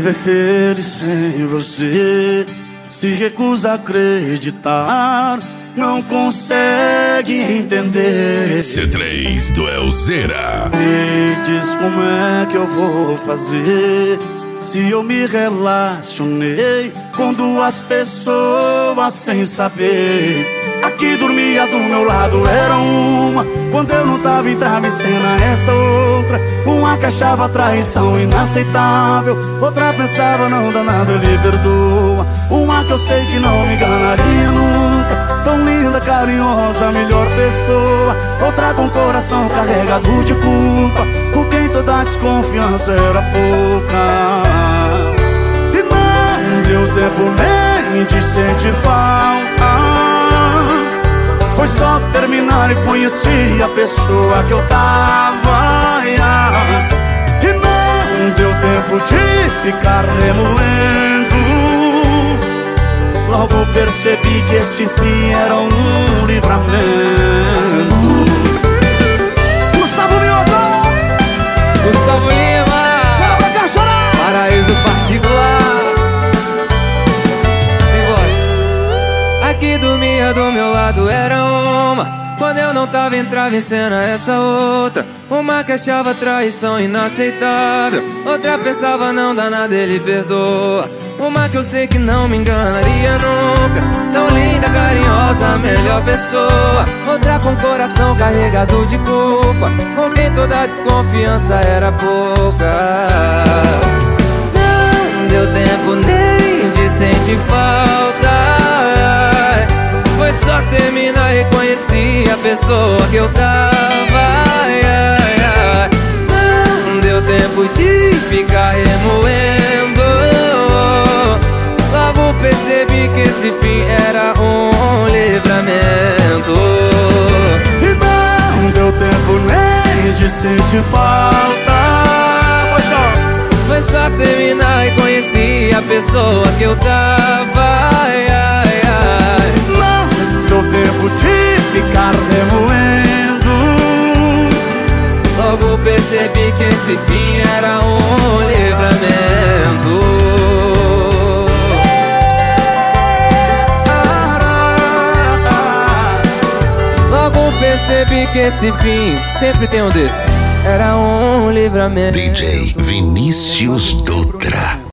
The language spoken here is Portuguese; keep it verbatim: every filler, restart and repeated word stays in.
viver feliz sem você. Se recusa a acreditar, não consegue entender. C três do Elzeira. Me diz como é que eu vou fazer, se eu me relacionei com duas pessoas sem saber. Aqui dormia do meu lado era uma, quando eu não tava em travesseira essa outra. Uma que achava traição inaceitável, outra pensava não dá nada, ele perdoa. Uma que eu sei que não me enganaria nunca, tão linda, carinhosa, melhor pessoa. Outra com coração carregado de culpa, por quem toda desconfiança era pouca. E não deu tempo nem de sentir falta, foi só terminar e conheci a pessoa que eu tava. E não deu tempo de ficar remoendo, logo percebi que esse fim era um livramento. Gustavo Mioto, Gustavo Lima, chama pra cá chorar. Paraíso particular. Simbora. Aqui dormia do meu lado era uma, quando eu não tava entrava em cena essa outra. Uma que achava traição inaceitável, outra pensava não dá nada, ele perdoa. Uma que eu sei que não me enganaria nunca, tão linda, carinhosa, melhor pessoa. Outra com coração carregado de culpa, com quem toda desconfiança era pouca. Não deu tempo nem de sentir falta, foi só terminar e conheci a pessoa que eu tava. Não deu tempo de ficar remoendo, logo percebi que esse fim era um livramento. E não deu tempo nem de sentir falta, foi só, foi só terminar e conheci a pessoa que eu tava. não deu tempo de ficar remoendo, logo percebi que esse fim era um livramento. Logo percebi que esse fim, sempre tem um desse, era um livramento. D J Vinícius Dutra.